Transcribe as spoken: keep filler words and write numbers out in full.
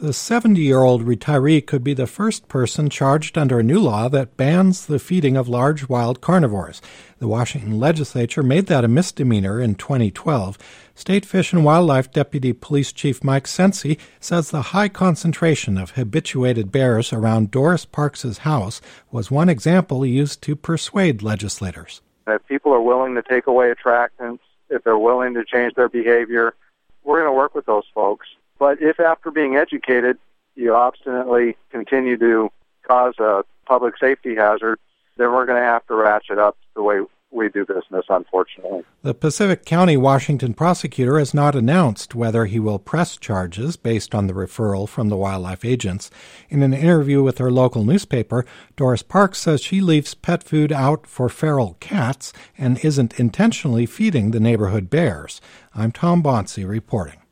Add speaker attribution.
Speaker 1: The seventy-year-old retiree could be the first person charged under a new law that bans the feeding of large wild carnivores. The Washington legislature made that a misdemeanor in twenty twelve. State Fish and Wildlife Deputy Police Chief Mike Sensi says the high concentration of habituated bears around Doris Parks' house was one example used to persuade legislators.
Speaker 2: If people are willing to take away attractants, if they're willing to change their behavior, we're going to work with those folks. But if after being educated, you obstinately continue to cause a public safety hazard, then we're going to have to ratchet up the way we do business, unfortunately.
Speaker 1: The Pacific County, Washington prosecutor has not announced whether he will press charges based on the referral from the wildlife agents. In an interview with her local newspaper, Doris Parks says she leaves pet food out for feral cats and isn't intentionally feeding the neighborhood bears. I'm Tom Bonsi reporting.